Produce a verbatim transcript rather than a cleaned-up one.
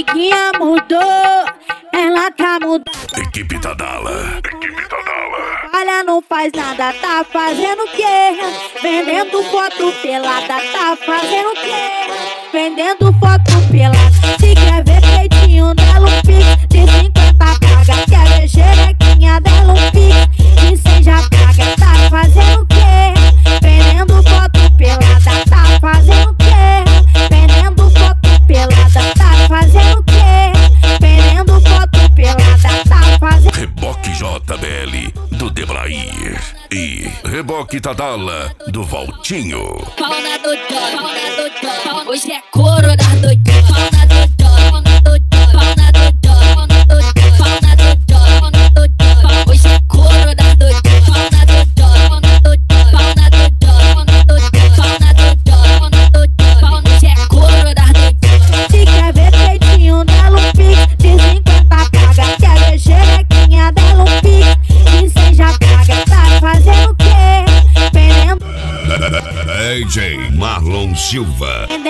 amiguinha mudou, ela tá mudando. Equipe Tadala, equipe Tadala. Olha, não faz nada, tá fazendo o quê? Vendendo foto pelada, tá fazendo o quê? Vendendo foto pelada. Se quer ver peitinho dela, um pix de cinquenta paga. Quer ver xerequinha dela, um pix de cem já paga. Tá fazendo o quê? Vendendo foto pelada, tá fazendo o quê? Vendendo foto pelada, tá fazendo o quê? Vendendo foto pelada, tá fazendo. Reboque J B L do Debrair e Reboque Tadala do Valtinho. Pau na dodói, pau na dodói, hoje é couro das doidinhas. Pau na dodói, pau na dodói, pau na dodói, pau na dodói, pau na dodói, pau na dodói, hoje é couro das doidinhas. Pau na dodói, pau na dodói, pau na dodói, pau na dodói, pau na dodói, pau na dodói, pau hoje é couro das doidinhas. Se quer ver peitinho dela, um pix de cinquenta paga. Quer ver xerequinha dela, um pix de cem já paga. Tá fazendo o quê? Vendendo D J Marlon Silva.